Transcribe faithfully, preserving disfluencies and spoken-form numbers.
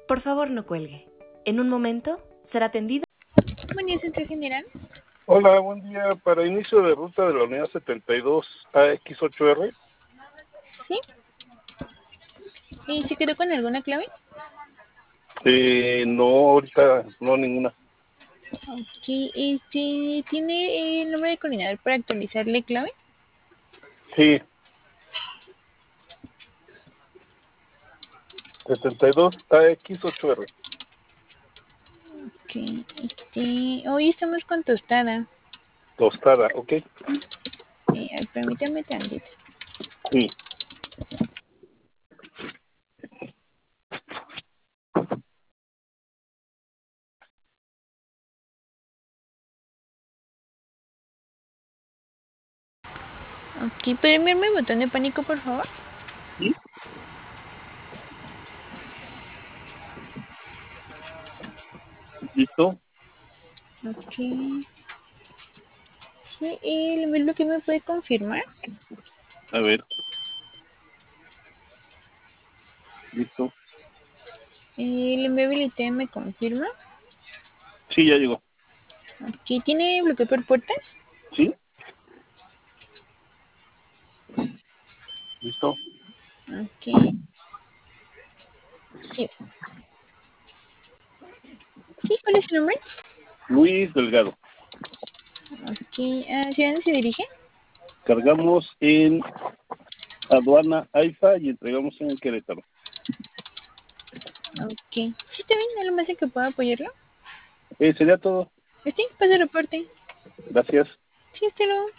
Por favor, no cuelgue. En un momento será atendido. Buen día, Centro General. Hola, buen día. Para inicio de ruta de la unidad setenta y dos A X ocho R. ¿Sí? ¿Y se quedó con alguna clave? Eh, no, ahorita no ninguna. Ok, este, ¿tiene el nombre de coordinador para actualizarle clave? Sí. setenta y dos A X ocho R. Ok, este, hoy estamos con tostada. Tostada, ¿ok? Eh, ay, permítame tantito. Sí. Ok, ¿puede enviarme el botón de pánico, por favor? ¿Sí? ¿Listo? Ok. Sí, el envío que me puede confirmar. A ver. ¿Listo? El enviability me confirma. Sí, ya llegó. Ok, ¿tiene bloqueo por puertas? ¿Sí? ¿Listo? Ok. Sí. Sí, ¿cuál es su nombre? Luis Delgado. Ok, ¿hacia dónde se dirige? Cargamos en aduana AIFA y entregamos en Querétaro. Ok. Sí, está bien, ¿algo más en que pueda apoyarlo? Eh, ¿Sería todo? Sí, pase el reporte. Gracias. Sí, hasta luego.